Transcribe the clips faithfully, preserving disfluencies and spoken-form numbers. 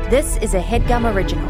This is a HeadGum original.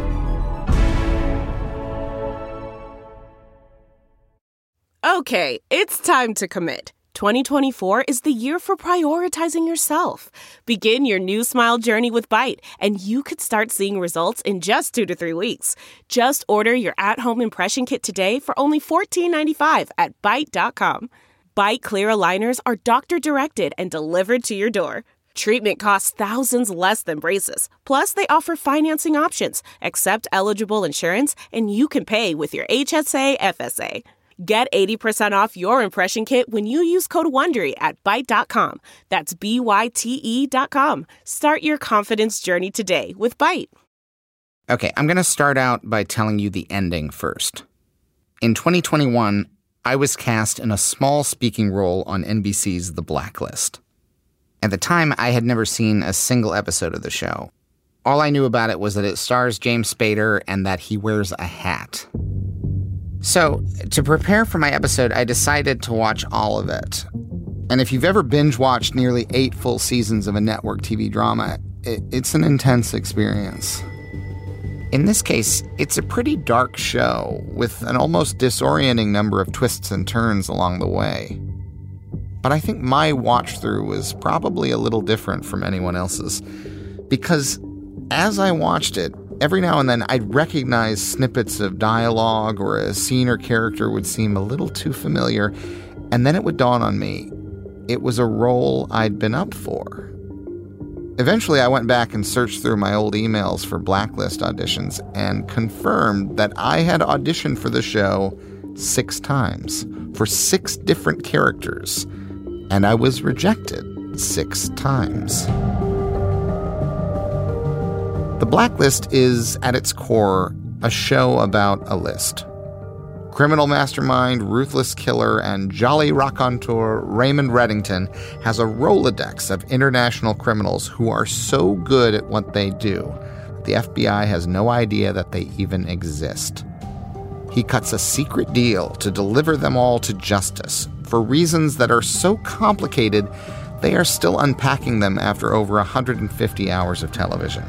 Okay, it's time to commit. twenty twenty-four is the year for prioritizing yourself. Begin your new smile journey with Byte, and you could start seeing results in just two to three weeks. Just order your at-home impression kit today for only fourteen ninety-five at byte dot com. Byte Clear aligners are doctor-directed and delivered to your door. Treatment costs thousands less than braces. Plus, they offer financing options, accept eligible insurance, and you can pay with your H S A F S A. Get eighty percent off your impression kit when you use code WONDERY at byte dot com. That's B Y T E dot com. Start your confidence journey today with Byte. Okay, I'm going to start out by telling you the ending first. In twenty twenty-one, I was cast in a small speaking role on N B C's The Blacklist. At the time, I had never seen a single episode of the show. All I knew about it was that it stars James Spader and that he wears a hat. So, to prepare for my episode, I decided to watch all of it. And if you've ever binge-watched nearly eight full seasons of a network T V drama, it, it's an intense experience. In this case, it's a pretty dark show, with an almost disorienting number of twists and turns along the way. But I think my watch-through was probably a little different from anyone else's, because as I watched it, every now and then I'd recognize snippets of dialogue or a scene or character would seem a little too familiar, and then it would dawn on me, it was a role I'd been up for. Eventually I went back and searched through my old emails for Blacklist auditions and confirmed that I had auditioned for the show six times, for six different characters, and I was rejected six times. The Blacklist is, at its core, a show about a list. Criminal mastermind, ruthless killer, and jolly raconteur Raymond Reddington has a Rolodex of international criminals who are so good at what they do that the F B I has no idea that they even exist. He cuts a secret deal to deliver them all to justice for reasons that are so complicated they are still unpacking them after over one hundred fifty hours of television.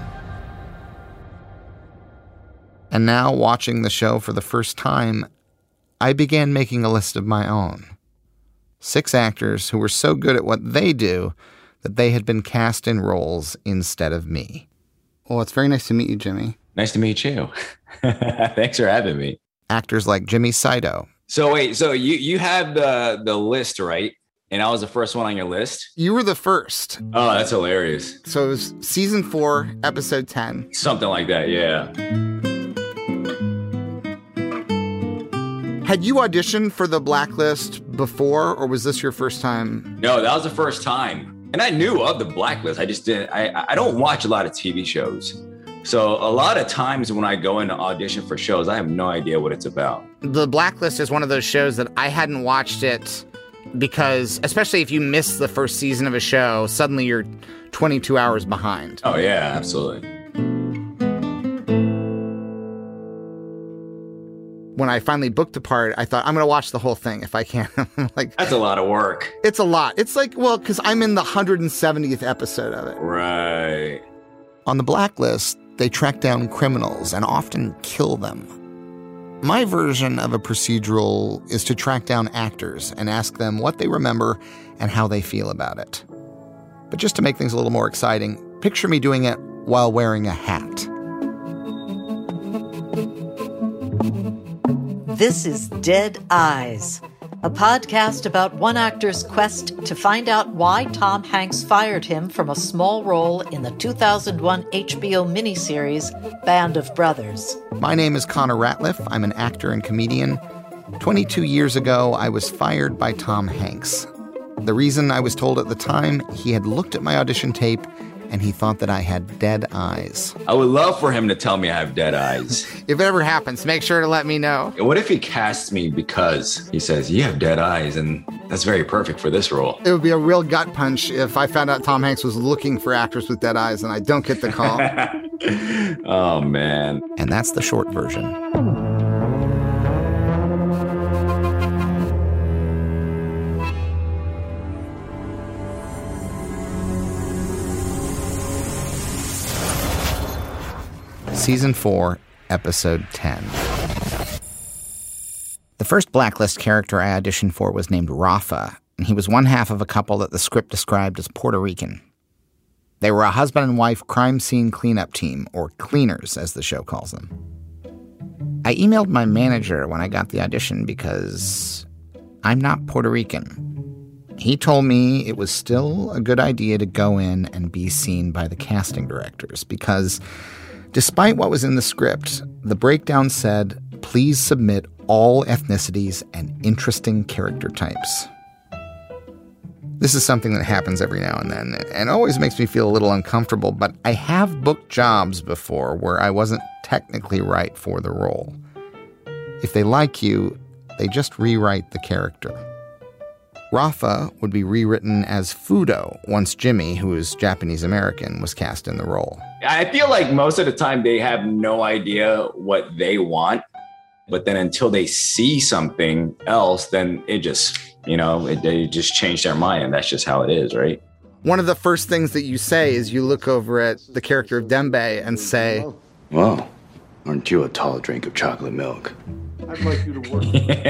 And now, watching the show for the first time, I began making a list of my own. Six actors who were so good at what they do that they had been cast in roles instead of me. Well, it's very nice to meet you, Jimmy. Nice to meet you. Thanks for having me. Actors like Jimmy Saito. So wait, so you, you had the, the list, right? And I was the first one on your list? You were the first. Oh, that's hilarious. So it was season four, episode ten. Something like that, yeah. Had you auditioned for The Blacklist before, or was this your first time? No, that was the first time. And I knew of The Blacklist. I just didn't, I, I don't watch a lot of T V shows. So a lot of times when I go into audition for shows, I have no idea what it's about. The Blacklist is one of those shows that I hadn't watched it because, especially if you miss the first season of a show, suddenly you're twenty-two hours behind. Oh, yeah, absolutely. When I finally booked the part, I thought, I'm going to watch the whole thing if I can. Like, that's a lot of work. It's a lot. It's like, well, because I'm in the one hundred seventieth episode of it. Right. On The Blacklist, they track down criminals and often kill them. My version of a procedural is to track down actors and ask them what they remember and how they feel about it. But just to make things a little more exciting, picture me doing it while wearing a hat. This is Dead Eyes, a podcast about one actor's quest to find out why Tom Hanks fired him from a small role in the two thousand one H B O miniseries Band of Brothers. My name is Connor Ratliff. I'm an actor and comedian. twenty-two years ago, I was fired by Tom Hanks. The reason I was told at the time, he had looked at my audition tape and he thought that I had dead eyes. I would love for him to tell me I have dead eyes. If it ever happens, make sure to let me know. What if he casts me because he says, you have dead eyes, and that's very perfect for this role? It would be a real gut punch if I found out Tom Hanks was looking for actors with dead eyes and I don't get the call. Oh, man. And that's the short version. Season four, Episode ten. The first Blacklist character I auditioned for was named Rafa, and he was one half of a couple that the script described as Puerto Rican. They were a husband and wife crime scene cleanup team, or cleaners, as the show calls them. I emailed my manager when I got the audition because I'm not Puerto Rican. He told me it was still a good idea to go in and be seen by the casting directors because, despite what was in the script, the breakdown said, please submit all ethnicities and interesting character types. This is something that happens every now and then, and always makes me feel a little uncomfortable, but I have booked jobs before where I wasn't technically right for the role. If they like you, they just rewrite the character. Rafa would be rewritten as Fudo once Jimmy, who is Japanese-American, was cast in the role. I feel like most of the time they have no idea what they want, but then until they see something else, then it just, you know, it, they just change their mind, and that's just how it is, right? One of the first things that you say is you look over at the character of Dembe and say, well, aren't you a tall drink of chocolate milk? I'd like you to work.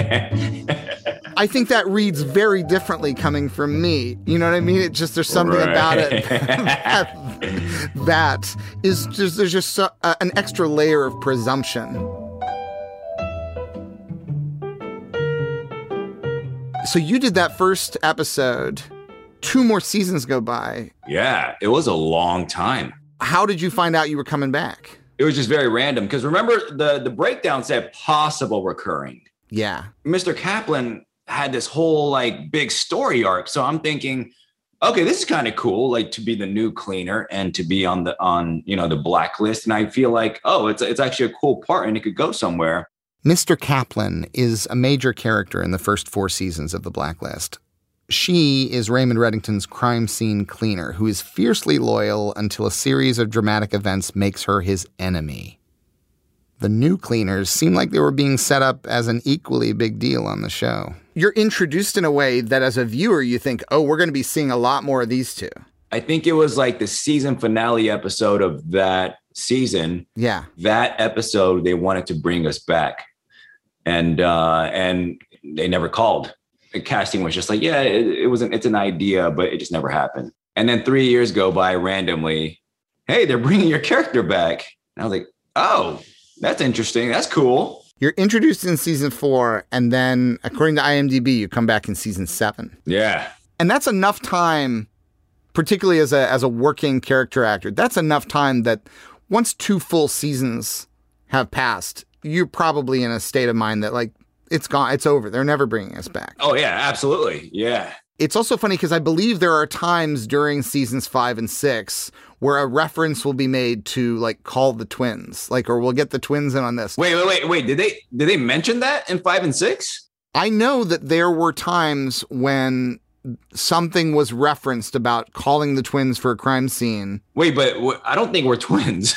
I think that reads very differently coming from me. You know what I mean? It just, there's something right. about it that, that is just, there's just so, uh, an extra layer of presumption. So you did that first episode. Two more seasons go by. Yeah, it was a long time. How did you find out you were coming back? It was just very random because remember the, the breakdown said possible recurring. Yeah. Mister Kaplan had this whole like big story arc. So I'm thinking, okay, this is kind of cool, like to be the new cleaner and to be on the, on, you know, the blacklist. And I feel like, oh, it's, it's actually a cool part and it could go somewhere. Mister Kaplan is a major character in the first four seasons of The Blacklist. She is Raymond Reddington's crime scene cleaner who is fiercely loyal until a series of dramatic events makes her his enemy. The new cleaners seem like they were being set up as an equally big deal on the show. You're introduced in a way that as a viewer you think, oh, we're going to be seeing a lot more of these two. I think it was like the season finale episode of that season. Yeah. That episode, they wanted to bring us back. And uh, and they never called. The casting was just like, yeah, it, it was an, it's an idea, but it just never happened. And then three years go by randomly. Hey, they're bringing your character back. And I was like, oh, that's interesting. That's cool. You're introduced in season four, and then according to IMDb, you come back in season seven. Yeah. And that's enough time, particularly as a as a working character actor. That's enough time that once two full seasons have passed, you're probably in a state of mind that like, it's gone. It's over. They're never bringing us back. Oh, yeah, absolutely. Yeah. It's also funny because I believe there are times during seasons five and six where a reference will be made to like call the twins, like, or we'll get the twins in on this. Wait, wait, wait, wait. Did they did they mention that in five and six? I know that there were times when something was referenced about calling the twins for a crime scene. Wait, but w- I don't think we're twins.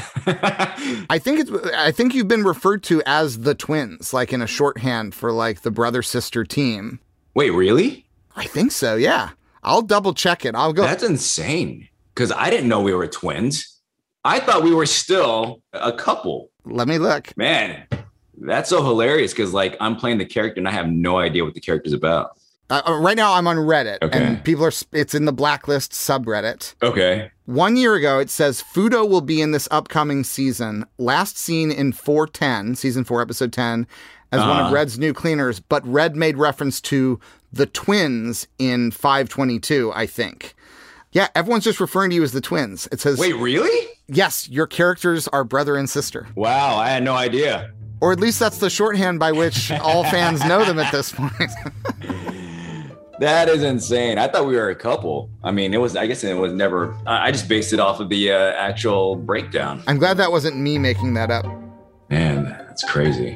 I think it's. I think you've been referred to as the twins, like in a shorthand for like the brother-sister team. Wait, really? I think so. Yeah, I'll double check it. I'll go. That's insane. Because I didn't know we were twins. I thought we were still a couple. Let me look. Man, that's so hilarious. Because like I'm playing the character and I have no idea what the character's about. Uh, right now, I'm on Reddit, okay. and people are. It's in the Blacklist subreddit. Okay. One year ago, it says Fudo will be in this upcoming season. Last seen in four ten, season four, episode ten, as uh. one of Red's new cleaners. But Red made reference to the twins in five twenty-two, I think. Yeah, everyone's just referring to you as the twins. It says, wait, really? Yes, your characters are brother and sister. Wow, I had no idea. Or at least that's the shorthand by which all fans know them at this point. That is insane. I thought we were a couple. I mean, it was, I guess it was never, I just based it off of the uh, actual breakdown. I'm glad that wasn't me making that up. Man, that's crazy.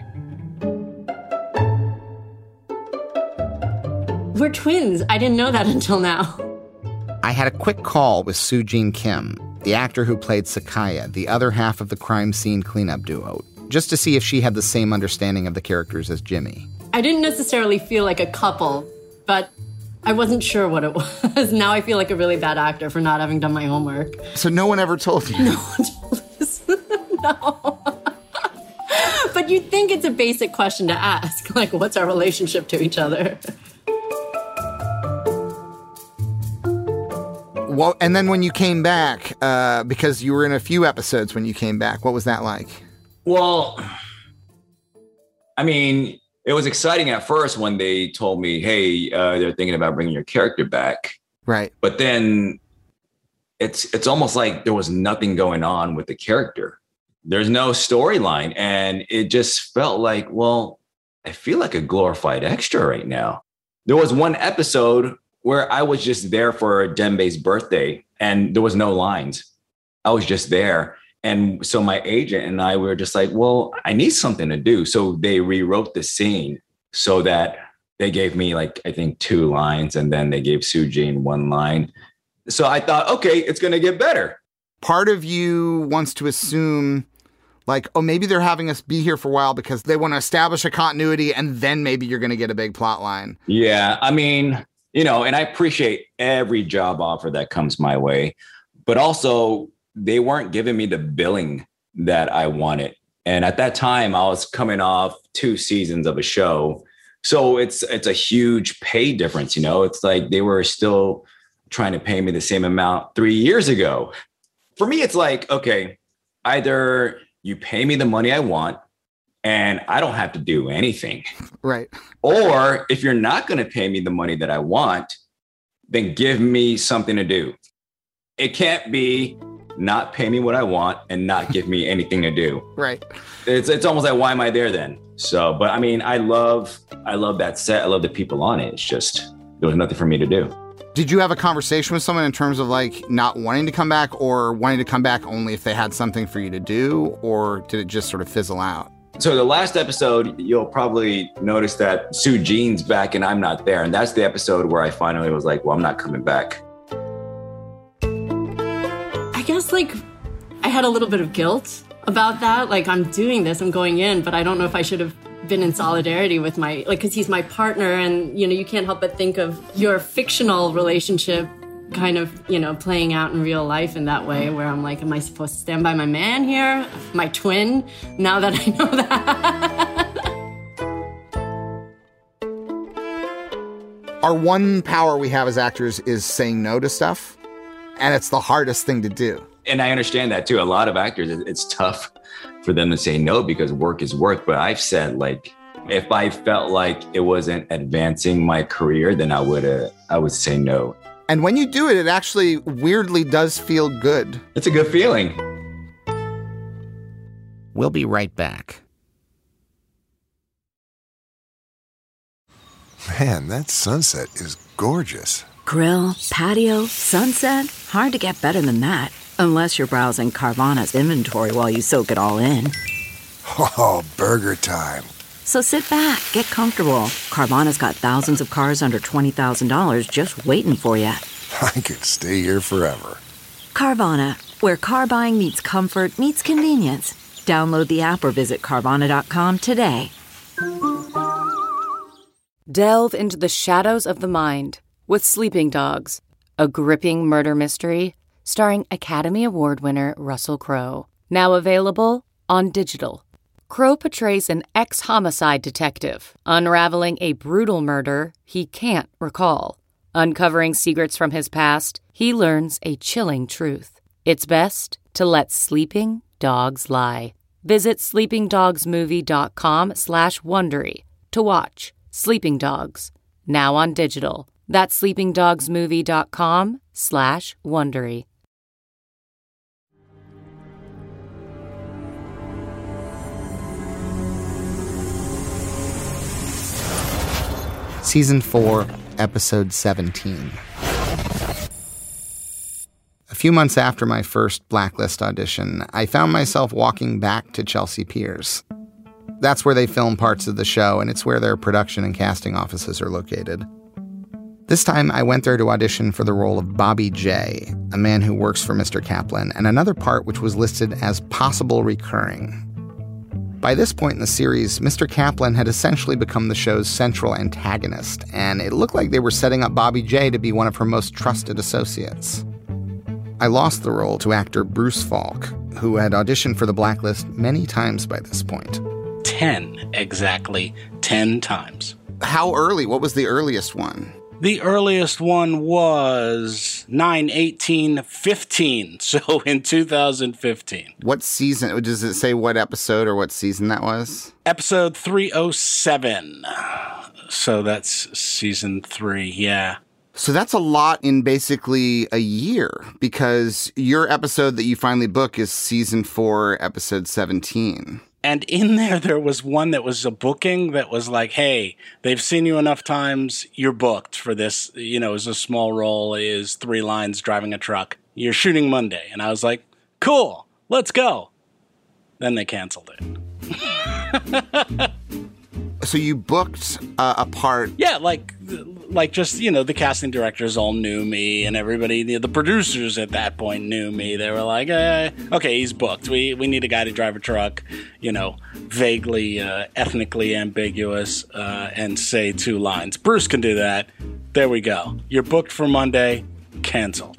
We're twins. I didn't know that until now. I had a quick call with Soo Jean Kim, the actor who played Sakaya, the other half of the crime scene cleanup duo, just to see if she had the same understanding of the characters as Jimmy. I didn't necessarily feel like a couple, but I wasn't sure what it was. Now I feel like a really bad actor for not having done my homework. So no one ever told you? No one told us. No. But you'd think it's a basic question to ask. Like, what's our relationship to each other? Well, and then when you came back, uh, because you were in a few episodes when you came back, what was that like? Well, I mean, it was exciting at first when they told me, hey, uh, they're thinking about bringing your character back. Right. But then it's it's almost like there was nothing going on with the character. There's no storyline. And it just felt like, well, I feel like a glorified extra right now. There was one episode where I was just there for Dembe's birthday and there was no lines. I was just there. And so my agent and I were just like, well, I need something to do. So they rewrote the scene so that they gave me like, I think two lines and then they gave Sujin one line. So I thought, okay, it's going to get better. Part of you wants to assume like, oh, maybe they're having us be here for a while because they want to establish a continuity and then maybe you're going to get a big plot line. Yeah, I mean, you know, and I appreciate every job offer that comes my way, but also they weren't giving me the billing that I wanted. And at that time, I was coming off two seasons of a show. So it's it's a huge pay difference, you know, it's like they were still trying to pay me the same amount three years ago. For me, it's like, okay, either you pay me the money I want and I don't have to do anything. Right. Or if you're not going to pay me the money that I want, then give me something to do. It can't be not pay me what I want and not give me anything to do. Right. It's it's almost like, why am I there then? So, but I mean, I love, I love that set. I love the people on it. It's just, there was nothing for me to do. Did you have a conversation with someone in terms of like not wanting to come back or wanting to come back only if they had something for you to do? Or did it just sort of fizzle out? So the last episode, you'll probably notice that Sujin's back and I'm not there. And that's the episode where I finally was like, well, I'm not coming back. I guess like I had a little bit of guilt about that. Like, I'm doing this, I'm going in, but I don't know if I should have been in solidarity with my, like, because he's my partner and, you know, you can't help but think of your fictional relationship kind of, you know, playing out in real life in that way where I'm like, am I supposed to stand by my man here? My twin? Now that I know that. Our one power we have as actors is saying no to stuff. And it's the hardest thing to do. And I understand that too. A lot of actors, it's tough for them to say no because work is work. But I've said, like, if I felt like it wasn't advancing my career, then I would uh, I would say no. And when you do it, it actually weirdly does feel good. It's a good feeling. We'll be right back. Man, that sunset is gorgeous. Grill, patio, sunset. Hard to get better than that. Unless you're browsing Carvana's inventory while you soak it all in. Oh, burger time. So sit back, get comfortable. Carvana's got thousands of cars under twenty thousand dollars just waiting for you. I could stay here forever. Carvana, where car buying meets comfort, meets convenience. Download the app or visit Carvana dot com today. Delve into the shadows of the mind with Sleeping Dogs, a gripping murder mystery starring Academy Award winner Russell Crowe. Now available on digital. Crowe portrays an ex-homicide detective, unraveling a brutal murder he can't recall. Uncovering secrets from his past, he learns a chilling truth. It's best to let sleeping dogs lie. Visit sleepingdogsmovie.com slash Wondery to watch Sleeping Dogs, now on digital. That's sleepingdogsmovie.com slash Wondery. Season four, Episode seventeen. A few months after my first Blacklist audition, I found myself walking back to Chelsea Piers. That's where they film parts of the show, and it's where their production and casting offices are located. This time, I went there to audition for the role of Bobby J, a man who works for Mister Kaplan, and another part which was listed as possible recurring. By this point in the series, Mister Kaplan had essentially become the show's central antagonist, and it looked like they were setting up Bobby J to be one of her most trusted associates. I lost the role to actor Bruce Falk, who had auditioned for The Blacklist many times by this point. Ten, exactly ten times. How early? What was the earliest one? The earliest one was nine eighteen fifteen, so in two thousand fifteen. What season? Does it say what episode or what season that was? Episode three oh seven. So that's season three, yeah. So that's a lot in basically a year, because your episode that you finally book is season four, episode seventeen. And in there, there was one that was a booking that was like, hey, they've seen you enough times, you're booked for this, you know, as a small role, is three lines driving a truck. You're shooting Monday. And I was like, cool, let's go. Then they canceled it. So you booked uh, a part. Yeah, like, like just, you know, the casting directors all knew me, and everybody, the, the producers at that point knew me. They were like, eh, okay, he's booked. We we need a guy to drive a truck, you know, vaguely uh, ethnically ambiguous, uh, and say two lines. Bruce can do that. There we go. You're booked for Monday. Canceled.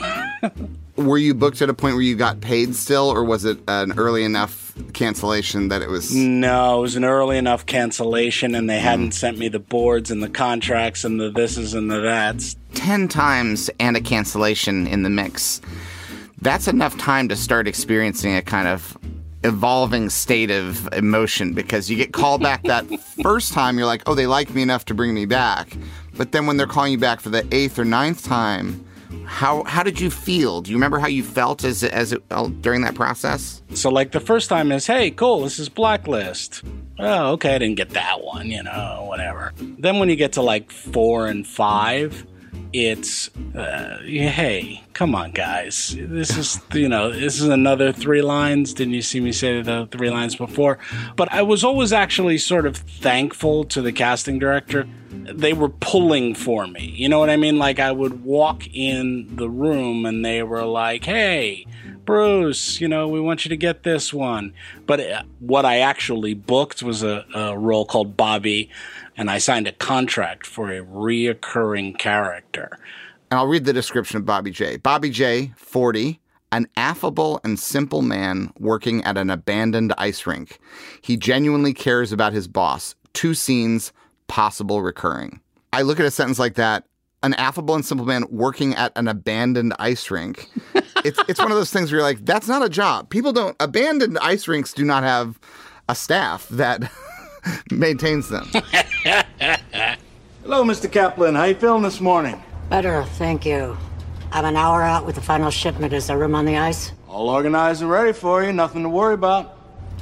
Were you booked at a point where you got paid still, or was it an early enough cancellation that it was... No, it was an early enough cancellation, and they mm. hadn't sent me the boards and the contracts and the thises and the that's. Ten times and a cancellation in the mix. That's enough time to start experiencing a kind of evolving state of emotion, because you get called back that first time, you're like, oh, they like me enough to bring me back. But then when they're calling you back for the eighth or ninth time... How how did you feel? Do you remember how you felt as as it, uh, during that process? So, like, the first time is, hey, cool, this is Blacklist. Oh, okay, I didn't get that one, you know, whatever. Then when you get to, like, four and five, it's, uh, hey, come on, guys. This is, you know, this is another three lines. Didn't you see me say the three lines before? But I was always actually sort of thankful to the casting director. They were pulling for me. You know what I mean? Like, I would walk in the room and they were like, hey, Bruce, you know, we want you to get this one. But what I actually booked was a, a role called Bobby, and I signed a contract for a reoccurring character. And I'll read the description of Bobby J. Bobby J, forty, an affable and simple man working at an abandoned ice rink. He genuinely cares about his boss. Two scenes, possible recurring. I look at a sentence like that, an affable and simple man working at an abandoned ice rink. It's it's one of those things where you're like, that's not a job. People don't, abandoned ice rinks do not have a staff that maintains them. Hello, Mister Kaplan. How you feeling this morning? Better, thank you. I'm an hour out with the final shipment. Is there room on the ice? All organized and ready for you. Nothing to worry about.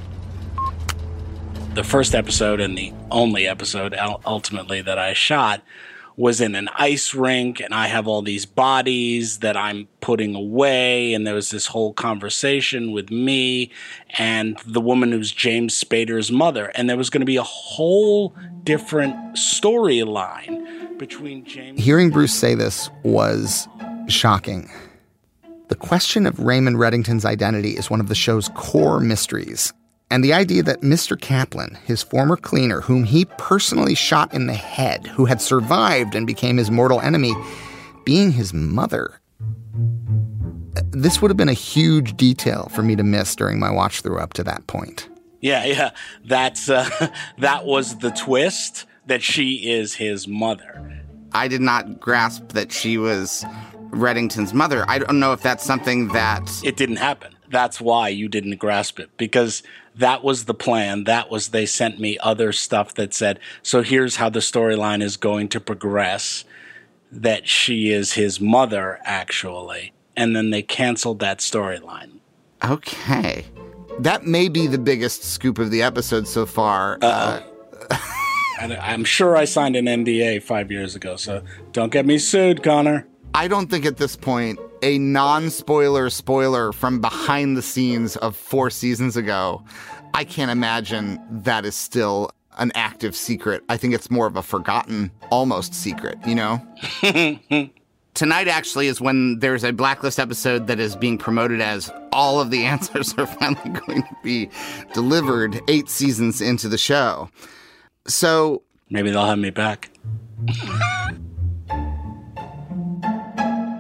The first episode and the only episode ultimately that I shot was in an ice rink, and I have all these bodies that I'm putting away, and there was this whole conversation with me and the woman who's James Spader's mother, and there was going to be a whole different storyline between James... Hearing Bruce say this was shocking. The question of Raymond Reddington's identity is one of the show's core mysteries. And the idea that Mister Kaplan, his former cleaner, whom he personally shot in the head, who had survived and became his mortal enemy, being his mother. This would have been a huge detail for me to miss during my watch through up to that point. Yeah, yeah. That's uh, that was the twist, that she is his mother. I did not grasp that she was Reddington's mother. I don't know if that's something that... It didn't happen. That's why you didn't grasp it, because that was the plan. That was, they sent me other stuff that said, so here's how the storyline is going to progress, that she is his mother, actually. And then they canceled that storyline. Okay. That may be the biggest scoop of the episode so far. Uh, and I'm sure I signed an N D A five years ago, so don't get me sued, Connor. I don't think at this point a non-spoiler spoiler from behind the scenes of four seasons ago, I can't imagine that is still an active secret. I think it's more of a forgotten, almost secret, you know? Tonight actually is when there's a Blacklist episode that is being promoted as all of the answers are finally going to be delivered eight seasons into the show. So... Maybe they'll have me back.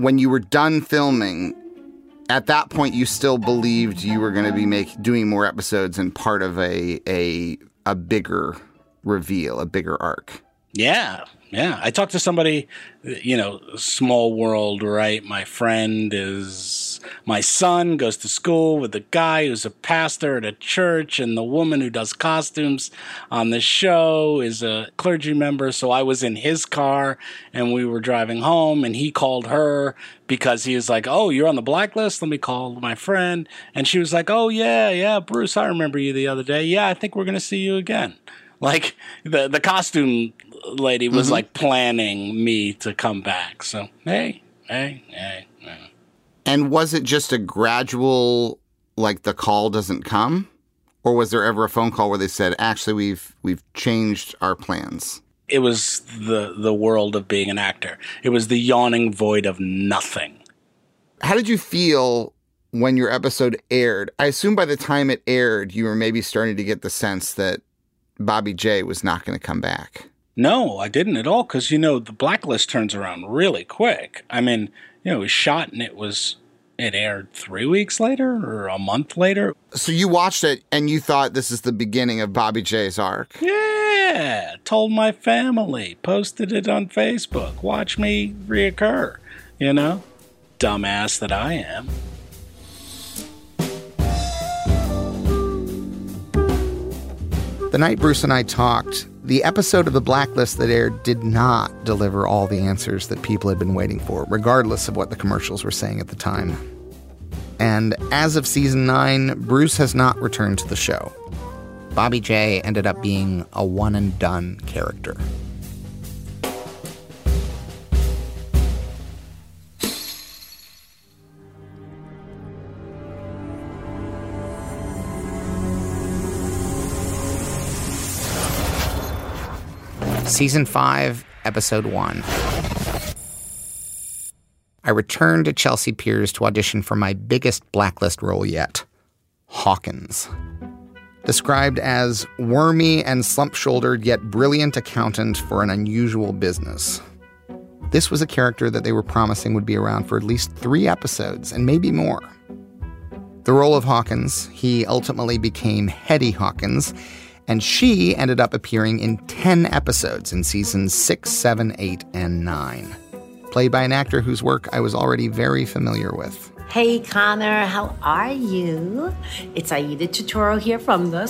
when you were done filming, at that point, you still believed you were going to be make, doing more episodes and part of a, a a bigger reveal, a bigger arc. Yeah, yeah. I talked to somebody, you know, small world, right? My friend is, my son goes to school with a guy who's a pastor at a church, and the woman who does costumes on the show is a clergy member. So I was in his car, and we were driving home, and he called her because he was like, oh, you're on the blacklist? Let me call my friend. And she was like, oh, yeah, yeah, Bruce, I remember you the other day. Yeah, I think we're going to see you again. Like, the, the costume lady was, mm-hmm. like, planning me to come back. So, hey, hey, hey, hey. And was it just a gradual, like, the call doesn't come? Or was there ever a phone call where they said, actually, we've we've changed our plans? It was the the world of being an actor. It was the yawning void of nothing. How did you feel when your episode aired? I assume by the time it aired, you were maybe starting to get the sense that Bobby J was not going to come back. No, I didn't at all, because, you know, the blacklist turns around really quick. I mean, you know, it was shot and it was, it aired three weeks later or a month later. So you watched it and you thought this is the beginning of Bobby J's arc? Yeah, told my family, posted it on Facebook, watch me reoccur, you know? Dumbass that I am. The night Bruce and I talked, the episode of The Blacklist that aired did not deliver all the answers that people had been waiting for, regardless of what the commercials were saying at the time. And as of season nine, Bruce has not returned to the show. Bobby J ended up being a one-and-done character. Season five, Episode one. I returned to Chelsea Piers to audition for my biggest blacklist role yet, Hawkins. Described as wormy and slump-shouldered yet brilliant accountant for an unusual business. This was a character that they were promising would be around for at least three episodes, and maybe more. The role of Hawkins, he ultimately became Hetty Hawkins, and she ended up appearing in ten episodes in seasons six, seven, eight, and nine. Played by an actor whose work I was already very familiar with. Hey, Connor, how are you? It's Aida Turturro here from The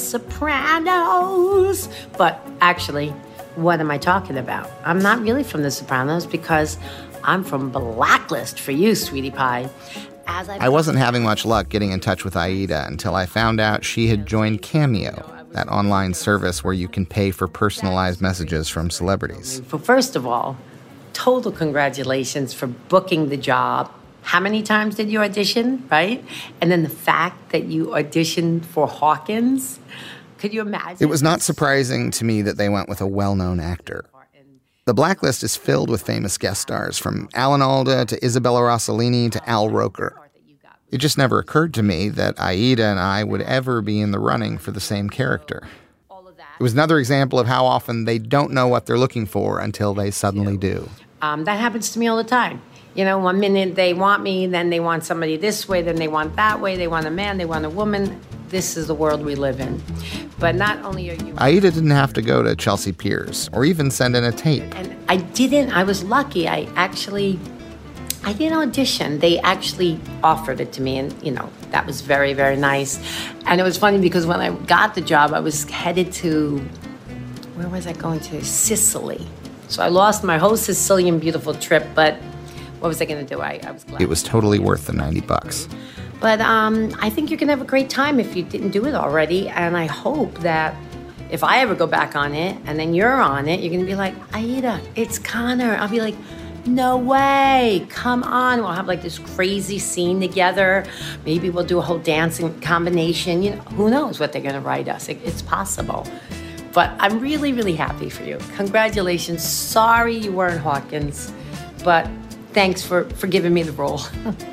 Sopranos. But actually, what am I talking about? I'm not really from The Sopranos because I'm from Blacklist for you, sweetie pie. As I wasn't having much luck getting in touch with Aida until I found out she had joined Cameo, that online service where you can pay for personalized messages from celebrities. Well, first of all, total congratulations for booking the job. How many times did you audition, right? And then the fact that you auditioned for Hawkins, could you imagine? It was not surprising to me that they went with a well-known actor. The Blacklist is filled with famous guest stars, from Alan Alda to Isabella Rossellini to Al Roker. It just never occurred to me that Aida and I would ever be in the running for the same character. It was another example of how often they don't know what they're looking for until they suddenly do. Um, that happens to me all the time. You know, one minute they want me, then they want somebody this way, then they want that way, they want a man, they want a woman. This is the world we live in. But not only are you... Aida didn't have to go to Chelsea Piers or even send in a tape. And I didn't. I was lucky. I actually... I didn't audition. They actually offered it to me, and, you know, that was very, very nice. And it was funny because when I got the job, I was headed to... Where was I going to? Sicily. So I lost my whole Sicilian beautiful trip, but what was I going to do? I, I was glad. It was totally worth the ninety bucks. But um, I think you're going to have a great time if you didn't do it already. And I hope that if I ever go back on it and then you're on it, you're going to be like, Aida, it's Connor. I'll be like, no way. Come on. We'll have like this crazy scene together. Maybe we'll do a whole dancing combination. You know, who knows what they're going to write us. It, it's possible. But I'm really, really happy for you. Congratulations. Sorry you weren't Hawkins, but thanks for, for giving me the role.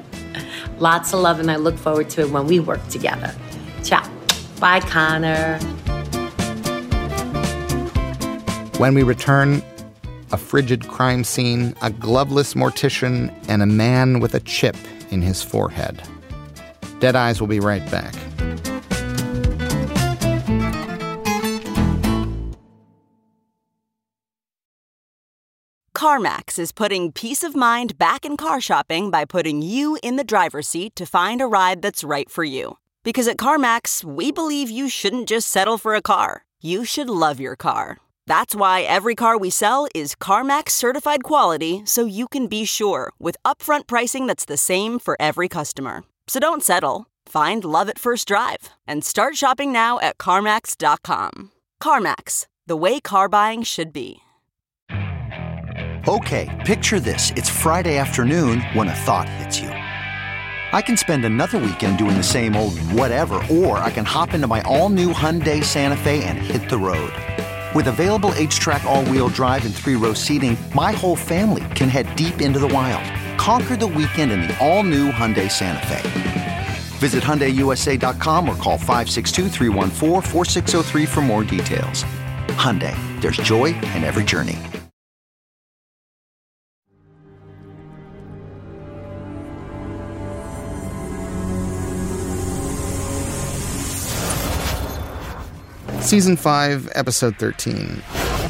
Lots of love, and I look forward to it when we work together. Ciao. Bye, Connor. When we return, a frigid crime scene, a gloveless mortician, and a man with a chip in his forehead. Dead Eyes will be right back. CarMax is putting peace of mind back in car shopping by putting you in the driver's seat to find a ride that's right for you. Because at CarMax, we believe you shouldn't just settle for a car. You should love your car. That's why every car we sell is CarMax certified quality, so you can be sure with upfront pricing that's the same for every customer. So don't settle. Find love at first drive and start shopping now at CarMax dot com. CarMax, the way car buying should be. Okay, picture this. It's Friday afternoon when a thought hits you. I can spend another weekend doing the same old whatever, or I can hop into my all-new Hyundai Santa Fe and hit the road. With available H-Track all-wheel drive and three-row seating, my whole family can head deep into the wild. Conquer the weekend in the all-new Hyundai Santa Fe. Visit Hyundai U S A dot com or call five six two, three one four, four six zero three for more details. Hyundai, there's joy in every journey. Season five, Episode thirteen.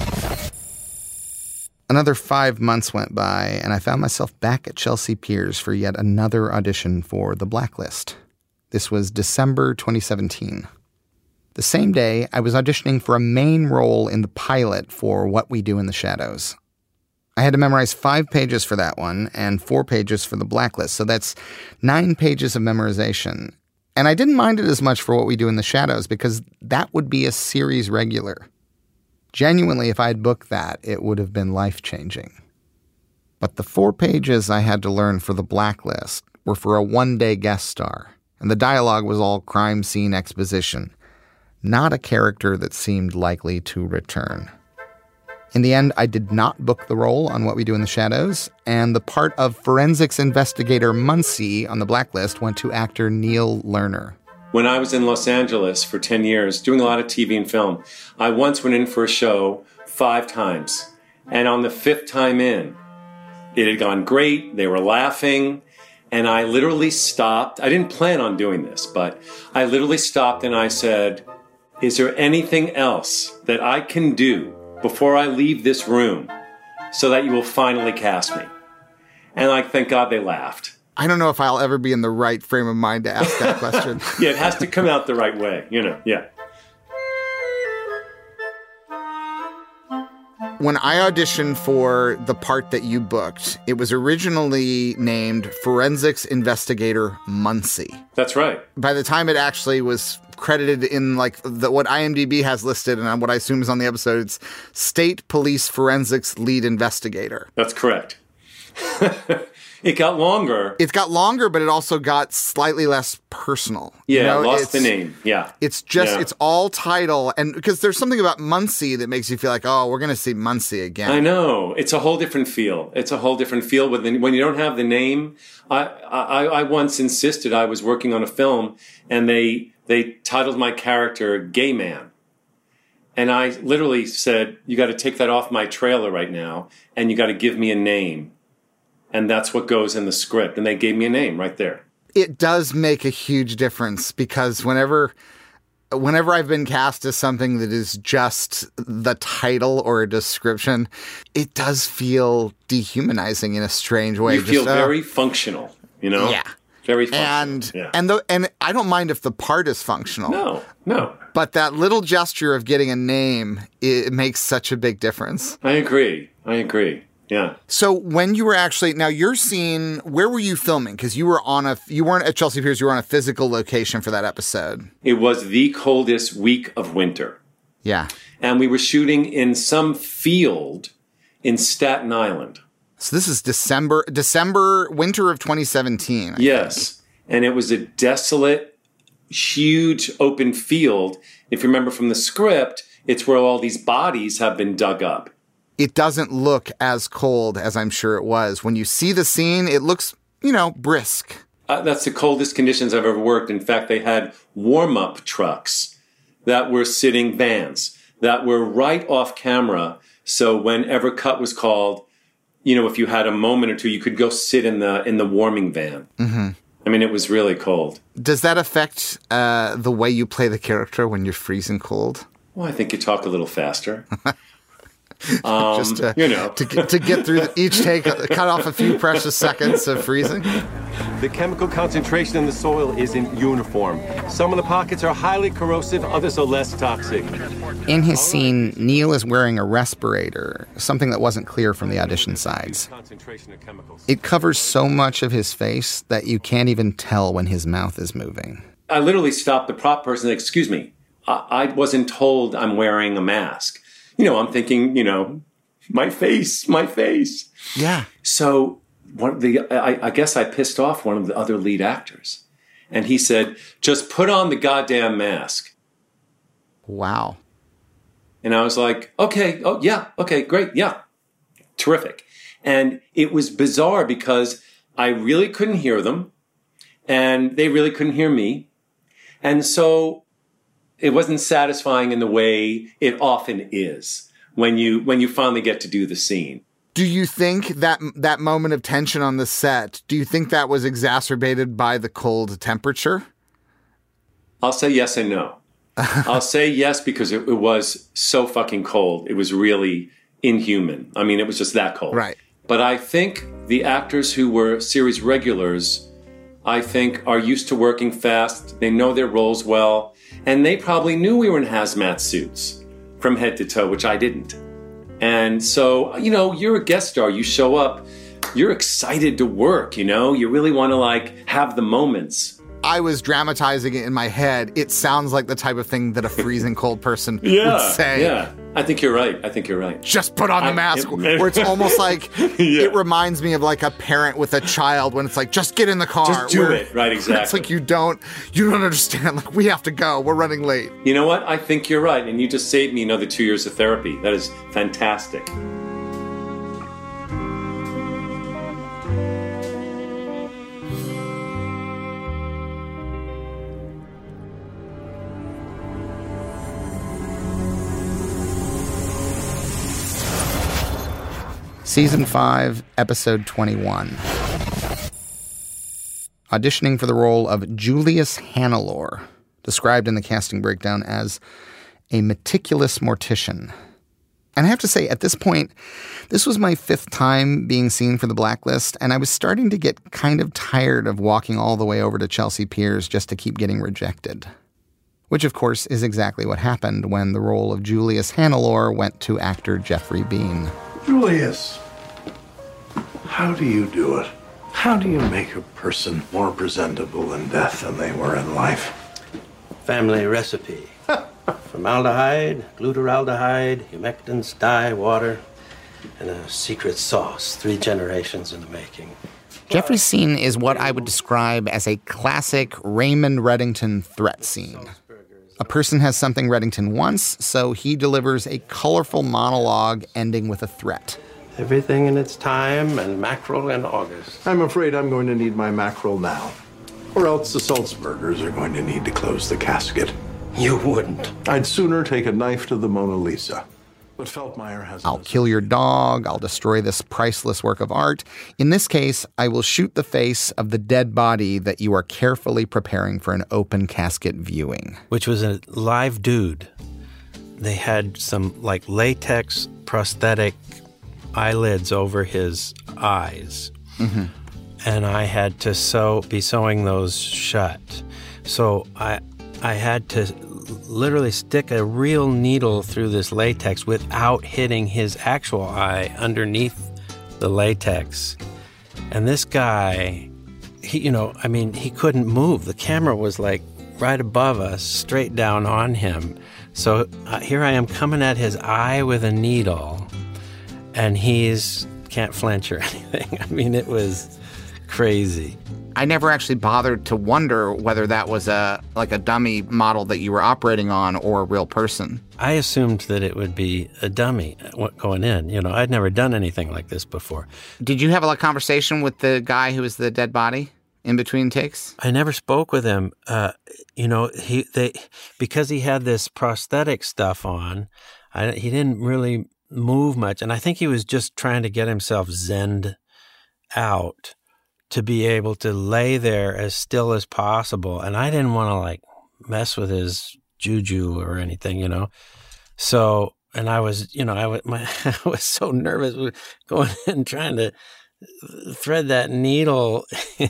Another five months went by, and I found myself back at Chelsea Piers for yet another audition for The Blacklist. This was December twenty seventeen. The same day, I was auditioning for a main role in the pilot for What We Do in the Shadows. I had to memorize five pages for that one and four pages for The Blacklist, so that's nine pages of memorization. And I didn't mind it as much for What We Do in the Shadows because that would be a series regular. Genuinely, if I had booked that, it would have been life-changing. But the four pages I had to learn for The Blacklist were for a one-day guest star, and the dialogue was all crime scene exposition, not a character that seemed likely to return. In the end, I did not book the role on What We Do in the Shadows, and the part of forensics investigator Muncie on The Blacklist went to actor Neil Lerner. When I was in Los Angeles for ten years, doing a lot of T V and film, I once went in for a show five times. And on the fifth time in, it had gone great, they were laughing, and I literally stopped. I didn't plan on doing this, but I literally stopped and I said, is there anything else that I can do before I leave this room so that you will finally cast me? And like, thank God they laughed. I don't know if I'll ever be in the right frame of mind to ask that question. Yeah, it has to come out the right way, you know, yeah. When I auditioned for the part that you booked, it was originally named Forensics Investigator Muncie. That's right. By the time it actually was credited in like the, what IMDb has listed and what I assume is on the episode, it's State Police Forensics Lead Investigator. That's correct. It got longer. It got longer, but it also got slightly less personal. Yeah, you know, lost the name. Yeah. It's just, yeah. It's all title. And because there's something about Muncie that makes you feel like, oh, we're going to see Muncie again. I know. It's a whole different feel. It's a whole different feel with the, when you don't have the name. I, I, I once insisted I was working on a film and they, they titled my character Gay Man. And I literally said, you got to take that off my trailer right now and you got to give me a name. And that's what goes in the script. And they gave me a name right there. It does make a huge difference because whenever whenever I've been cast as something that is just the title or a description, it does feel dehumanizing in a strange way. You feel just, very uh, functional, you know? Yeah. Very functional. And, yeah. and, the, and I don't mind if the part is functional. No, no. But that little gesture of getting a name, it makes such a big difference. I agree. I agree. Yeah. So when you were actually, now your scene, where were you filming? Because you were on a, you weren't at Chelsea Piers, you were on a physical location for that episode. It was the coldest week of winter. Yeah. And we were shooting in some field in Staten Island. So this is December, December, winter of twenty seventeen. I yes. think. And it was a desolate, huge open field. If you remember from the script, it's where all these bodies have been dug up. It doesn't look as cold as I'm sure it was. When you see the scene, it looks, you know, brisk. Uh, that's the coldest conditions I've ever worked. In fact, they had warm-up trucks that were sitting vans that were right off camera So whenever cut was called, you know, if you had a moment or two, you could go sit in the in the warming van. Mm-hmm. I mean, it was really cold. Does that affect uh, the way you play the character when you're freezing cold? Well, I think you talk a little faster. Um, Just to, you know. to, get- to get through the, each take, cut off a few precious seconds of freezing. The chemical concentration in the soil isn't uniform. Some of the pockets are highly corrosive, others are less toxic. In his scene, Neil is wearing a respirator, something that wasn't clear from the audition sides. It covers so much of his face that you can't even tell when his mouth is moving. I literally stopped the prop person. Excuse me, I, I wasn't told I'm wearing a mask. You know, I'm thinking, you know, my face, my face. Yeah. So one of the, I, I guess I pissed off one of the other lead actors. And he said, just put on the goddamn mask. Wow. And I was like, okay, oh, yeah, okay, great, yeah, terrific. And it was bizarre because I really couldn't hear them, and they really couldn't hear me. And so it wasn't satisfying in the way it often is when you when you finally get to do the scene. Do you think that that moment of tension on the set, do you think that was exacerbated by the cold temperature? I'll say yes and no. I'll say yes because it, it was so fucking cold. It was really inhuman. I mean, it was just that cold. Right. But I think the actors who were series regulars, I think, are used to working fast. They know their roles well. And they probably knew we were in hazmat suits from head to toe, which I didn't. And so, you know, you're a guest star. You show up. You're excited to work, you know? You really want to, like, have the moments. I was dramatizing it in my head. It sounds like the type of thing that a freezing cold person yeah, would say. Yeah, I think you're right. I think you're right. Just put on the I, mask. It, where it's almost like, yeah. It reminds me of like a parent with a child when it's like, just get in the car. Just do We're, it. Right, exactly. It's like, you don't, you don't understand. Like, we have to go. We're running late. You know what? I think you're right. And you just saved me another two years of therapy. That is fantastic. Season five, Episode twenty-one. Auditioning for the role of Julius Hannelore, described in the casting breakdown as a meticulous mortician. And I have to say, at this point, this was my fifth time being seen for the Blacklist, and I was starting to get kind of tired of walking all the way over to Chelsea Piers just to keep getting rejected. Which, of course, is exactly what happened when the role of Julius Hannelore went to actor Jeffrey Bean. Julius, how do you do it? How do you make a person more presentable in death than they were in life? Family recipe. Formaldehyde, glutaraldehyde, humectants, dye, water, and a secret sauce. Three generations in the making. Jeffrey's scene is what I would describe as a classic Raymond Reddington threat scene. A person has something Reddington wants, so he delivers a colorful monologue ending with a threat. Everything in its time, and mackerel in August. I'm afraid I'm going to need my mackerel now. Or else the Salzburgers are going to need to close the casket. You wouldn't. I'd sooner take a knife to the Mona Lisa. But Feldmeyer has... I'll kill your dog. I'll destroy this priceless work of art. In this case, I will shoot the face of the dead body that you are carefully preparing for an open casket viewing. Which was a live dude. They had some, like, latex prosthetic eyelids over his eyes. Mm-hmm. And I had to sew, be sewing those shut. So I, I had to literally stick a real needle through this latex without hitting his actual eye underneath the latex. And this guy, he, you know, I mean, he couldn't move. The camera was like right above us, straight down on him. So uh, here I am coming at his eye with a needle, and he's can't flinch or anything. I mean, it was crazy. I never actually bothered to wonder whether that was a like a dummy model that you were operating on or a real person. I assumed that it would be a dummy going in. You know, I'd never done anything like this before. Did you have a conversation with the guy who was the dead body in between takes? I never spoke with him. Uh, you know, he they because he had this prosthetic stuff on. I, he didn't really move much. And I think he was just trying to get himself zenned out to be able to lay there as still as possible. And I didn't want to like mess with his juju or anything, you know? So, and I was, you know, I was, my, I was so nervous going in trying to thread that needle.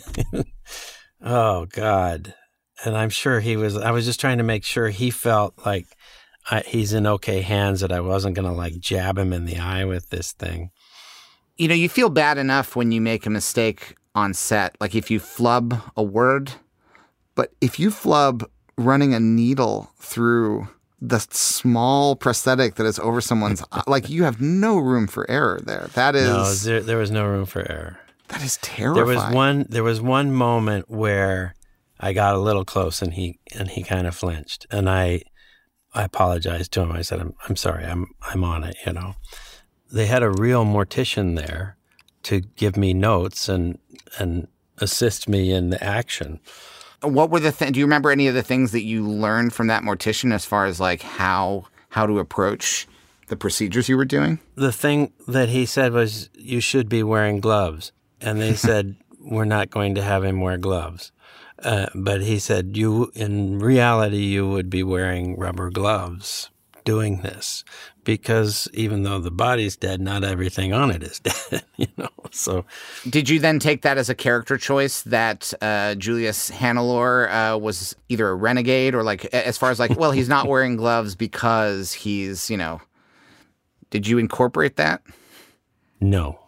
Oh, God. And I'm sure he was, I was just trying to make sure he felt like I, he's in okay hands, that I wasn't going to like jab him in the eye with this thing. You know, you feel bad enough when you make a mistake on set, like if you flub a word, but if you flub running a needle through the small prosthetic that is over someone's, like you have no room for error there. That is... No, there, there was no room for error. That is terrifying. There was one, there was one moment where I got a little close and he, and he kind of flinched, and I, I apologized to him. I said, I'm, I'm sorry, I'm, I'm on it, you know. They had a real mortician there to give me notes and, and assist me in the action. What were the th- do you remember any of the things that you learned from that mortician as far as like how how to approach the procedures you were doing? The thing that he said was, you should be wearing gloves. And they said, we're not going to have him wear gloves. Uh, but he said, you, in reality, you would be wearing rubber gloves doing this, because even though the body's dead, not everything on it is dead, you know. So, did you then take that as a character choice that uh, Julius Hannelore uh, was either a renegade or like, as far as like, well, he's not wearing gloves because he's, you know, did you incorporate that? No.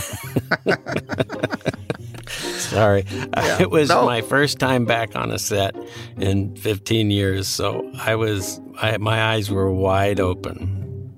Sorry. Yeah. It was no. my first time back on a set in fifteen years, so I was, I, my eyes were wide open.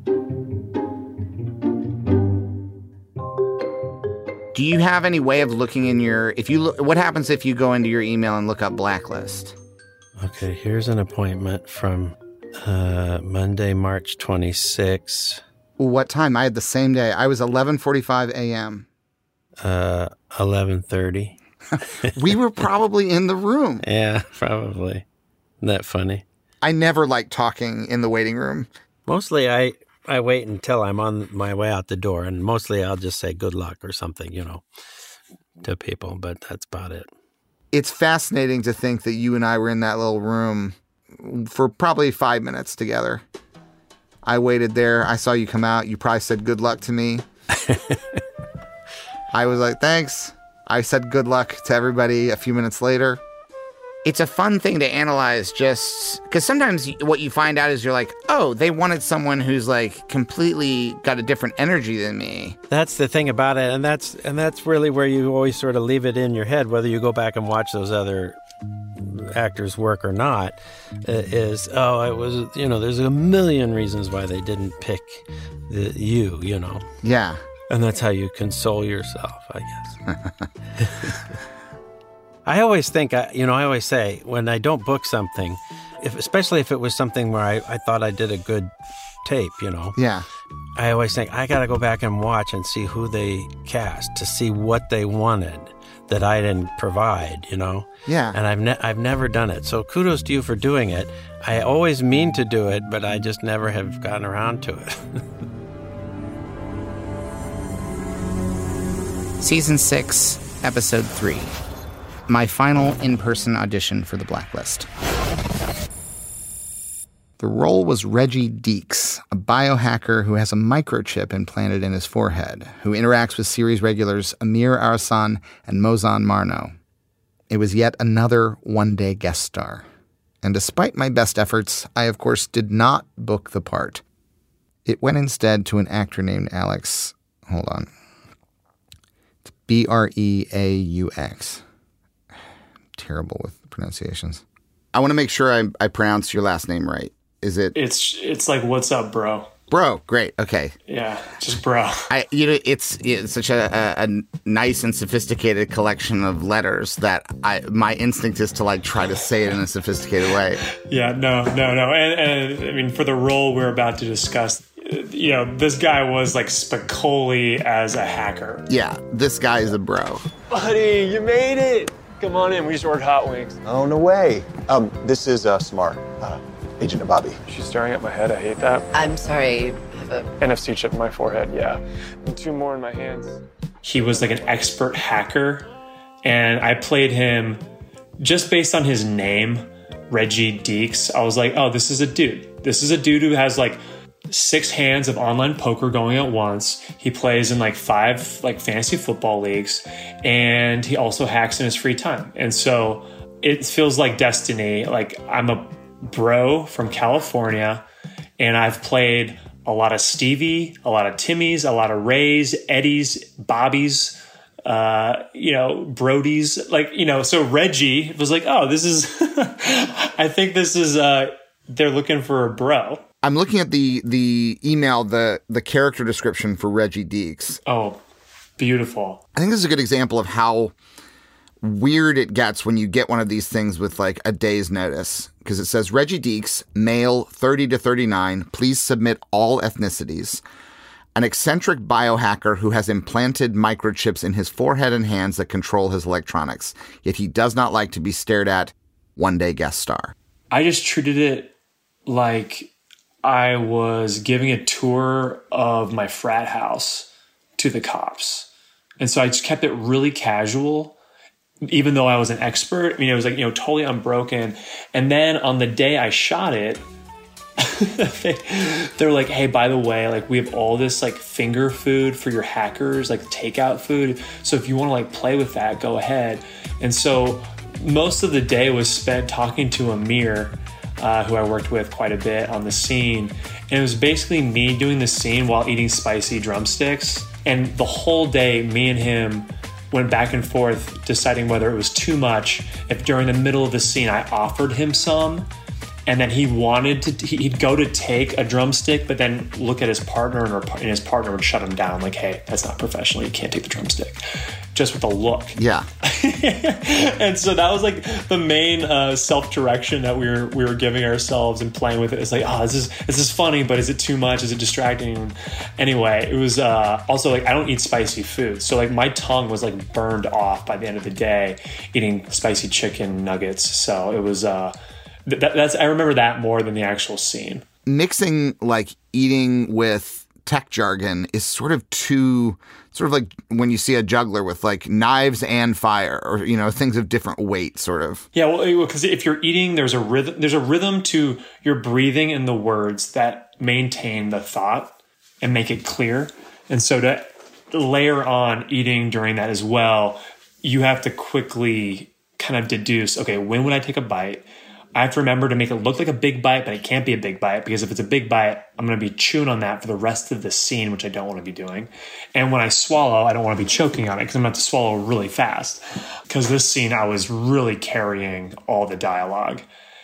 Do you have any way of looking in your, if you look, what happens if you go into your email and look up Blacklist? Okay, here's an appointment from uh, Monday, March twenty-sixth. What time? I had the same day. I was eleven forty-five a.m. Uh, eleven thirty. We were probably in the room. Yeah, probably. Isn't that funny? I never like talking in the waiting room. Mostly I, I wait until I'm on my way out the door, and mostly I'll just say good luck or something, you know, to people, but that's about it. It's fascinating to think that you and I were in that little room for probably five minutes together. I waited there. I saw you come out. You probably said good luck to me. I was like, thanks. I said good luck to everybody a few minutes later. It's a fun thing to analyze, just because sometimes what you find out is you're like, oh, they wanted someone who's like completely got a different energy than me. That's the thing about it. And that's and that's really where you always sort of leave it in your head, whether you go back and watch those other actors work or not, is, oh, it was, you know, there's a million reasons why they didn't pick the, you, you know. Yeah. And that's how you console yourself, I guess. I always think, you know, I always say when I don't book something, if, especially if it was something where I, I thought I did a good tape, you know. Yeah. I always think I got to go back and watch and see who they cast to see what they wanted that I didn't provide, you know. Yeah. And I've ne- I've never done it. So kudos to you for doing it. I always mean to do it, but I just never have gotten around to it. Season six, episode three. My final in-person audition for The Blacklist. The role was Reggie Deeks, a biohacker who has a microchip implanted in his forehead, who interacts with series regulars Amir Arasan and Mozan Marno. It was yet another one-day guest star. And despite my best efforts, I, of course, did not book the part. It went instead to an actor named Alex. Hold on. It's B R E A U X. Terrible with pronunciations. I want to make sure I, I pronounce your last name right. Is it? It's it's like, what's up, bro? Bro, great. Okay. Yeah, just bro. I you know it's it's such a, a, a nice and sophisticated collection of letters that I my instinct is to like try to say it in a sophisticated way. Yeah, no, no, no. And, and I mean, for the role we're about to discuss, you know, this guy was like Spicoli as a hacker. Yeah, this guy is a bro. Buddy, you made it. Come on in. We just ordered hot wings. Oh, no way. Um, this is uh, Smart, uh, Agent Ababi. She's staring at my head. I hate that. I'm sorry. have the N F C chip in my forehead, yeah. And two more in my hands. He was like an expert hacker, and I played him just based on his name, Reggie Deeks. I was like, oh, this is a dude. This is a dude who has like six hands of online poker going at once. He plays in like five like fantasy football leagues, and he also hacks in his free time. And so it feels like destiny. Like I'm a bro from California, and I've played a lot of Stevie, a lot of Timmys, a lot of Rays, Eddies, Bobbies, uh, you know, Brodies. Like, you know, so Reggie was like, oh, this is, I think this is, uh, they're looking for a bro. I'm looking at the the email, the the character description for Reggie Deeks. Oh, beautiful. I think this is a good example of how weird it gets when you get one of these things with like a day's notice. Because it says, Reggie Deeks, male, thirty to thirty-nine, please submit all ethnicities. An eccentric biohacker who has implanted microchips in his forehead and hands that control his electronics. Yet he does not like to be stared at. One day guest star. I just treated it like I was giving a tour of my frat house to the cops. And so I just kept it really casual, even though I was an expert. I mean, it was like, you know, totally unbroken. And then on the day I shot it, they, they're like, hey, by the way, like we have all this like finger food for your hackers, like takeout food. So if you want to like play with that, go ahead. And so most of the day was spent talking to Amir, uh, who I worked with quite a bit on the scene. And it was basically me doing the scene while eating spicy drumsticks. And the whole day, me and him went back and forth deciding whether it was too much. If during the middle of the scene I offered him some, and then he wanted to, he'd go to take a drumstick, but then look at his partner, and, and his partner would shut him down. Like, hey, that's not professional. You can't take the drumstick. Just with a look. Yeah. And so that was like the main uh, self-direction that we were we were giving ourselves and playing with it. It's like, oh, this is this is funny, but is it too much? Is it distracting? Anyway, it was uh, also like I don't eat spicy food, so like my tongue was like burned off by the end of the day eating spicy chicken nuggets. So it was uh, th- that's I remember that more than the actual scene. Mixing like eating with tech jargon is sort of too. Sort of like when you see a juggler with like knives and fire, or, you know, things of different weight, sort of. Yeah, well, because if you're eating, there's a rhythm. There's a rhythm to your breathing and the words that maintain the thought and make it clear. And so to layer on eating during that as well, you have to quickly kind of deduce, okay, when would I take a bite? I have to remember to make it look like a big bite, but it can't be a big bite, because if it's a big bite, I'm going to be chewing on that for the rest of the scene, which I don't want to be doing. And when I swallow, I don't want to be choking on it, because I'm going to have to swallow really fast. Because this scene, I was really carrying all the dialogue.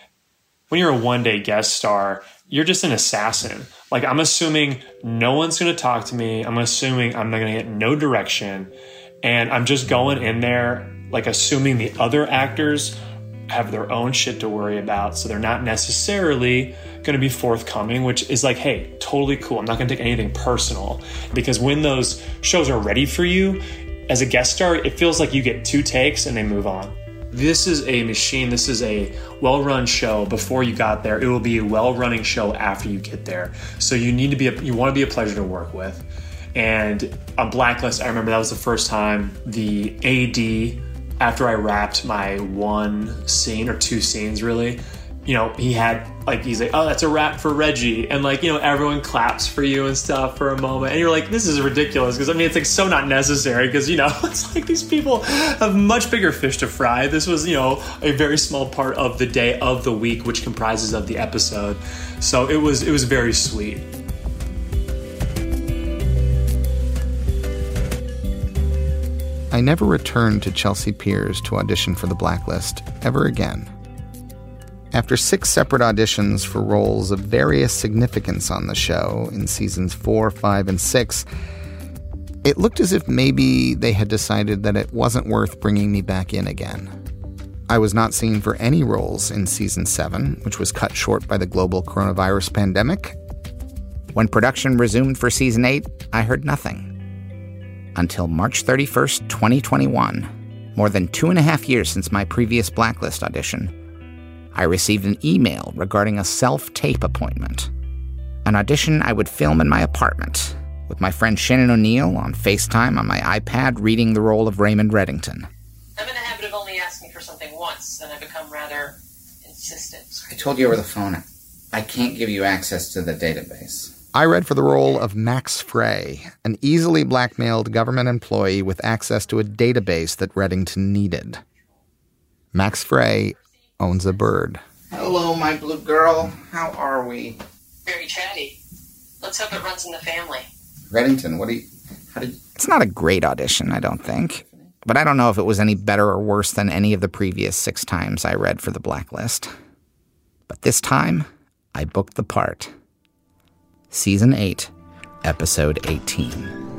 When you're a one-day guest star, you're just an assassin. Like, I'm assuming no one's going to talk to me. I'm assuming I'm going to get no direction. And I'm just going in there, like, assuming the other actors have their own shit to worry about, so they're not necessarily going to be forthcoming, which is like, hey, totally cool. I'm not going to take anything personal, because when those shows are ready for you as a guest star, it feels like you get two takes and they move on. This is a machine. This is a well-run show. Before you got there, it will be a well-running show after you get there. So you need to be, a, you want to be a pleasure to work with. And on Blacklist, I remember that was the first time the A D, after I wrapped my one scene or two scenes really, you know, he had like, he's like, oh, that's a wrap for Reggie. And like, you know, everyone claps for you and stuff for a moment. And you're like, this is ridiculous. Cause I mean, it's like so not necessary, because, you know, it's like these people have much bigger fish to fry. This was, you know, a very small part of the day of the week, which comprises of the episode. So it was, it was very sweet. I never returned to Chelsea Piers to audition for The Blacklist ever again. After six separate auditions for roles of various significance on the show in seasons four, five, and six, it looked as if maybe they had decided that it wasn't worth bringing me back in again. I was not seen for any roles in season seven, which was cut short by the global coronavirus pandemic. When production resumed for season eight, I heard nothing. Until March thirty-first, twenty twenty-one, more than two and a half years since my previous Blacklist audition, I received an email regarding a self-tape appointment. An audition I would film in my apartment, with my friend Shannon O'Neill on FaceTime on my iPad reading the role of Raymond Reddington. I'm in the habit of only asking for something once, and I become rather insistent. I told you over the phone, I can't give you access to the database. I read for the role of Max Frey, an easily blackmailed government employee with access to a database that Reddington needed. Max Frey owns a bird. Hello, my blue girl. How are we? Very chatty. Let's hope it runs in the family. Reddington, what do you... How did... It's not a great audition, I don't think. But I don't know if it was any better or worse than any of the previous six times I read for the Blacklist. But this time, I booked the part. Season eight, Episode eighteen.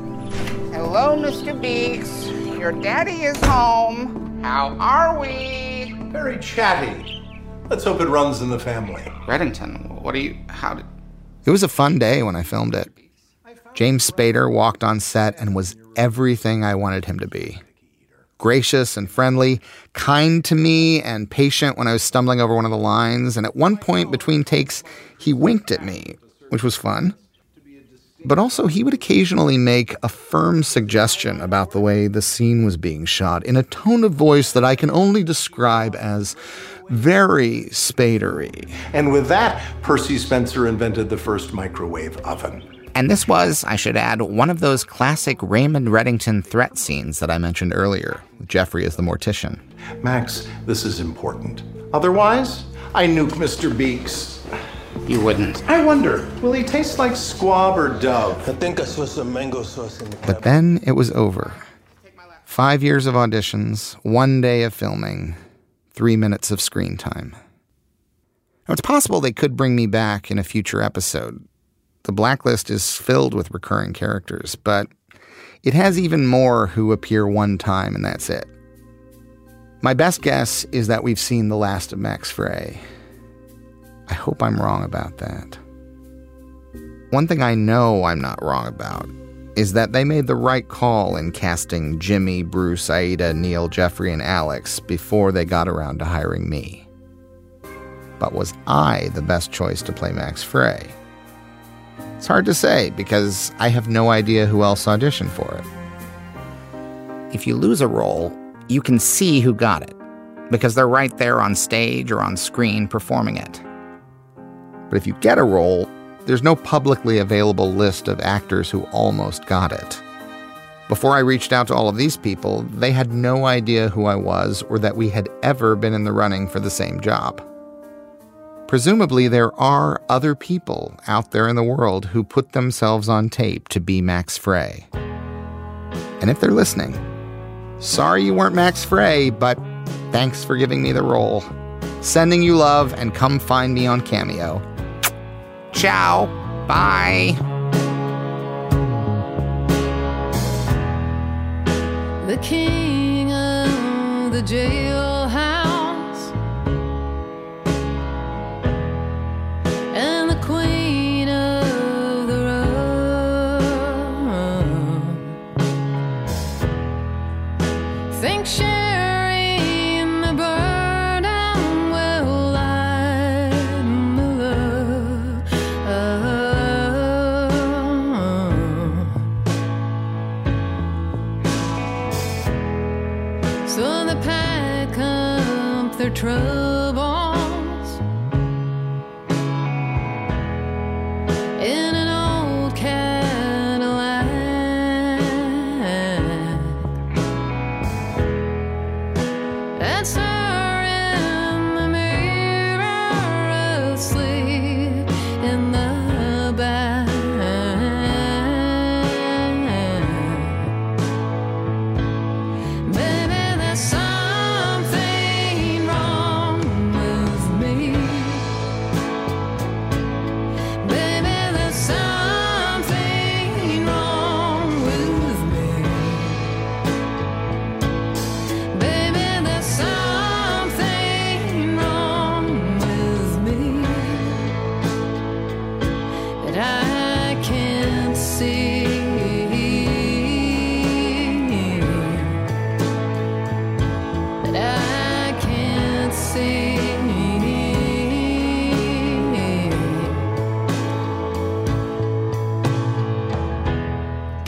Hello, Mister Beeks. Your daddy is home. How are we? Very chatty. Let's hope it runs in the family. Reddington, what do you... How did... It was a fun day when I filmed it. James Spader walked on set and was everything I wanted him to be. Gracious and friendly, kind to me and patient when I was stumbling over one of the lines, and at one point between takes, he winked at me, which was fun. But also, he would occasionally make a firm suggestion about the way the scene was being shot in a tone of voice that I can only describe as very Spadery. And with that, Percy Spencer invented the first microwave oven. And this was, I should add, one of those classic Raymond Reddington threat scenes that I mentioned earlier, with Jeffrey as the mortician. Max, this is important. Otherwise, I nuke Mister Beeks. You wouldn't. I wonder, will he taste like squab or dove? I think I saw some mango sauce in the cabinet. But then it was over. Five years of auditions, one day of filming, three minutes of screen time. Now, it's possible they could bring me back in a future episode. The Blacklist is filled with recurring characters, but it has even more who appear one time and that's it. My best guess is that we've seen the last of Max Frey. I hope I'm wrong about that. One thing I know I'm not wrong about is that they made the right call in casting Jimmy, Bruce, Aida, Neil, Jeffrey, and Alex before they got around to hiring me. But was I the best choice to play Max Frey? It's hard to say because I have no idea who else auditioned for it. If you lose a role, you can see who got it because they're right there on stage or on screen performing it. But if you get a role, there's no publicly available list of actors who almost got it. Before I reached out to all of these people, they had no idea who I was or that we had ever been in the running for the same job. Presumably, there are other people out there in the world who put themselves on tape to be Max Frey. And if they're listening, sorry you weren't Max Frey, but thanks for giving me the role. Sending you love and come find me on Cameo. Ciao. Bye. The king of the jailhouse and the queen of the road. Think sharing the burden will lighten the love. So the pack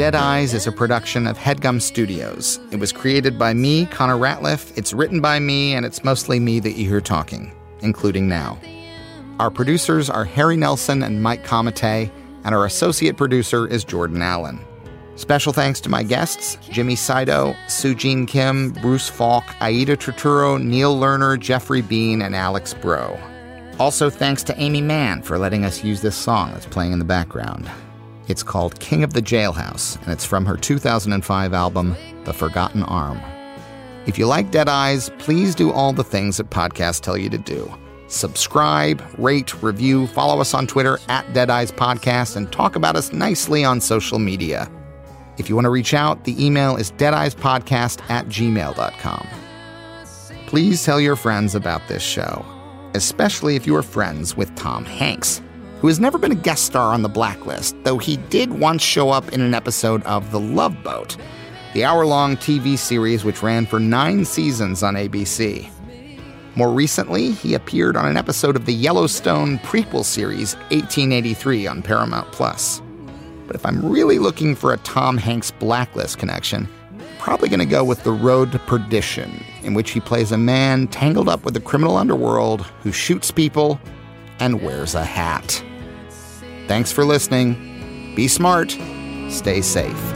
Dead Eyes is a production of HeadGum Studios. It was created by me, Connor Ratliff. It's written by me, and it's mostly me that you hear talking, including now. Our producers are Harry Nelson and Mike Comite, and our associate producer is Jordan Allen. Special thanks to my guests, Jimmy Saito, Sujin Kim, Bruce Falk, Aida Turturro, Neil Lerner, Jeffrey Bean, and Alex Bro. Also thanks to Amy Mann for letting us use this song that's playing in the background. It's called King of the Jailhouse, and it's from her two thousand five album, The Forgotten Arm. If you like Dead Eyes, please do all the things that podcasts tell you to do. Subscribe, rate, review, follow us on Twitter at Dead Eyes Podcast, and talk about us nicely on social media. If you want to reach out, the email is deadeyespodcast at gmail dot com. Please tell your friends about this show, especially if you are friends with Tom Hanks, who has never been a guest star on The Blacklist, though he did once show up in an episode of The Love Boat, the hour-long T V series which ran for nine seasons on A B C. More recently, he appeared on an episode of the Yellowstone prequel series eighteen eighty-three on Paramount Plus. But if I'm really looking for a Tom Hanks Blacklist connection, I'm probably going to go with The Road to Perdition, in which he plays a man tangled up with the criminal underworld who shoots people and wears a hat. Thanks for listening. Be smart. Stay safe.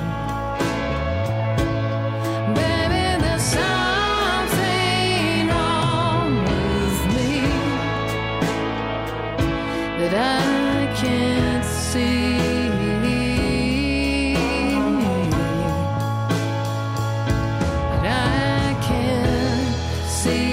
That I can't see. That I can't see.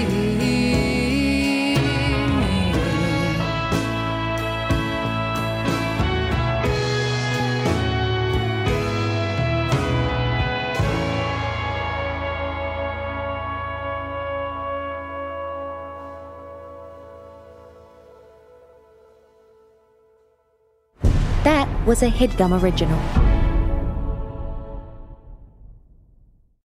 That was a HeadGum original.